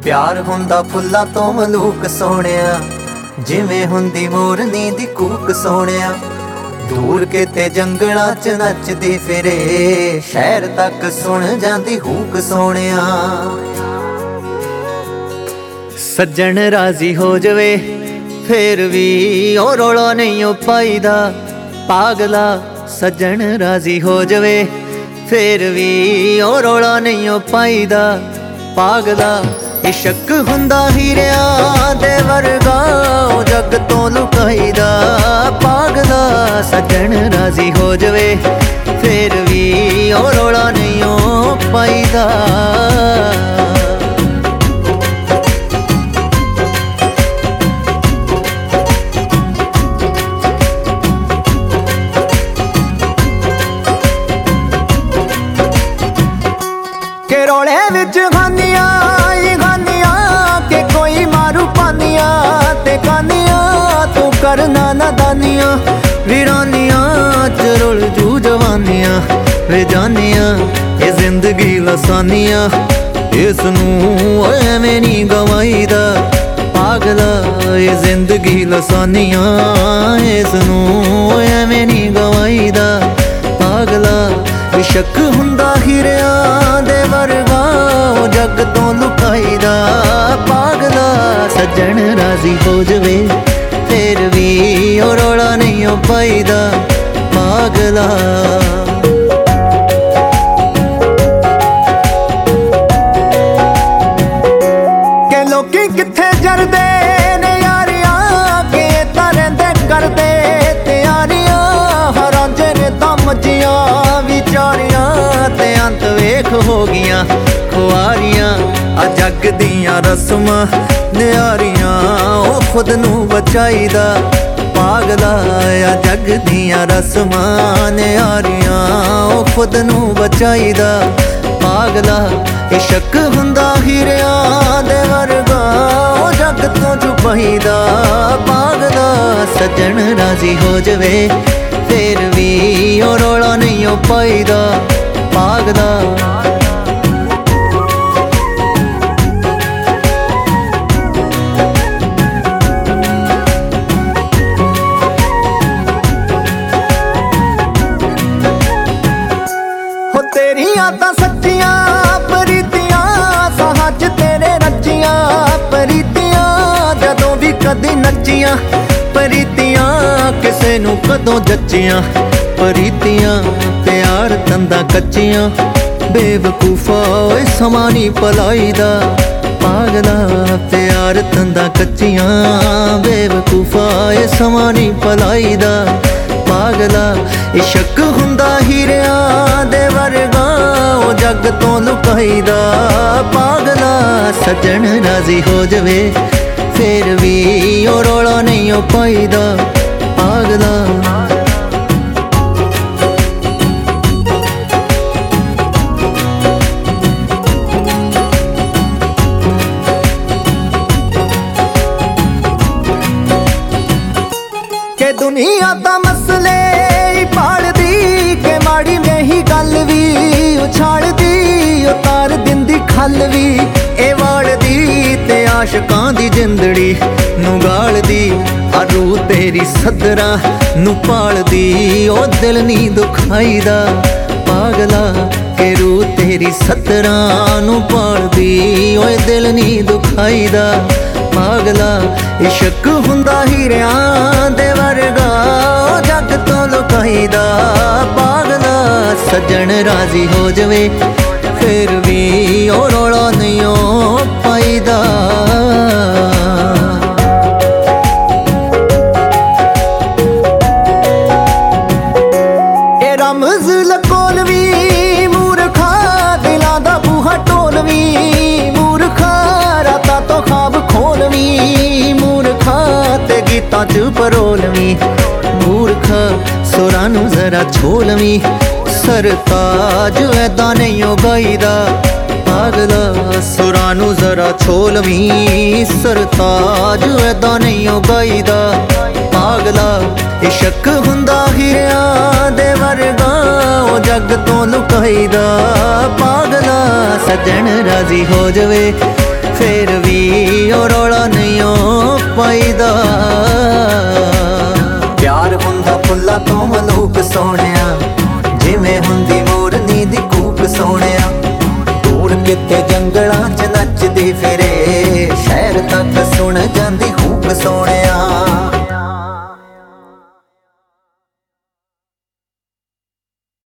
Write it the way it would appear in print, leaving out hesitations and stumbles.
प्यार हुंदा फुल्लां तो मलूक सोहणिया, जिवें हुंदी मोरनी दी कूक सोहणिया। दूर किते जंगलां च नचदी फिरे, शहर तक सुन जांदी हूक सोहणिया। सज्जन राजी हो जावे फिर भी ओ रौला नहीं ओ पाईदा, पागला सज्जन राजी हो जावे फिर भी ओ रौला नहीं ओ पाईदा, पागला। इश्क हुंदा हीरियां दे वर्गा ओ जग तो लुकाईदा, पागला सज्जन राजी हो जावे फिर भी ओ रौला नहीं ओ पाईदा। के रोले विच खानिया के कोई मारू पानिया ते कानिया, तू करना नादानिया वीरानिया च रुल जू जवानिया। वे जानिया ये जिंदगी लसानिया, इसनू एवें नी गवाईदा, पागला ये जिंदगी लसानिया, इसनू एवें नी गवाईदा, पागला। इश्क हुंदा हीरियां दे वर्गा ओ जग तो लुकाईदा, पागला सज्जन राजी हो जावे फिर भी ओ रौला नहीं ओ पाईदा, पागला। के लोकी किथे जरदे ने यारियां, के तां रहिंदे करदे तैयारियां, हरांजे ने तां मज्जियां विचारियां, ते अंत वेख हो गियां खुआरियां। आ जग दियां रस्मां न्यारियां ओ खुद नू बचाईदा, पागला। आ जग दियां रस्मां न्यारियां ओ खुद नू बचाईदा, पागला। इश्क हुंदा हीरियां दे वर्गा ओ जग तो छुपाईदा, पागला सज्जन राजी हो जावे फिर भी ओ रौला नहीं ओ पाईदा, पागला। हो तेरियां तां सच्चियां प्रीतियां, साहां च तेरे रचियां प्रीतियां, जदों भी कदी नचियां प्रीतियां, किसे नू कदों जचियां प्रीतियां। प्यार तंदा कच्चियां बेवकूफा ओए समां नी पलाईदा, पागला। प्यार तंदा कच्चियां बेवकूफा ओए समां नी पलाईदा, पागला। इश्क हुंदा हीरियां दे वर्गा ओ जग तो लुकाईदा, पागला सज्जन राजी हो जावे फिर भी ओ रौला नहीं ओ पाईदा, पागला। के दुनिया दा मसले पालदी, के माड़ी में ही गल भी उछालदी, उतार दिंदी खल भी ए वालदी, ते आशकां दी जिंदड़ी नू गालदी। आ रूह तेरी सदरा नू पालदी ओ दिल नी दुखाईदा, पागला। के रूह तेरी सदरा नू पालदी ओए दिल नी दुखाईदा, पागला। इश्क हुंदा हीरियां दे वर्गा ओ जग तो लुकाईदा, पागला सज्जन राजी हो जावे फिर भी ओ रौला नहीं ओ पाईदा। ए रमज लकोलवी मूर्खा, दिलां दा बूहा ढोलवी मूर्खा, रातां तो ख्वाब खोलवी मूर्खा, ते गीतां च परोलवी मूर्खा। सुरां नू जरा छोलवी, सरताज ऐदा नहीं ओ गाईदा, पागला। सुरां नू जरा छोलवी, सरताज ऐदा नहीं ओ गाईदा, पागला। इश्क हुंदा हीरियां दे वर्गा ओ जग तो लुकाईदा, पागला। सज्जन राजी हो जावे ਫੇਰ ਵੀ ਉਹ ਰੌਲਾ ਨਹੀਂ ਓ ਪਾਈਦਾ। ਪਿਆਰ ਹੁੰਦਾ ਫੁੱਲਾਂ ਤੋਂ ਮਲੂਕ ਸੋਹਣਿਆ, ਜਿਵੇਂ ਹੁੰਦੀ ਮੋਰਨੀ ਦੀ ਕੂਕ ਸੋਹਣਿਆ। ਦੂਰ ਕਿਤੇ ਜੰਗਲਾਂ 'ਚ ਨੱਚਦੀ ਫਿਰੇ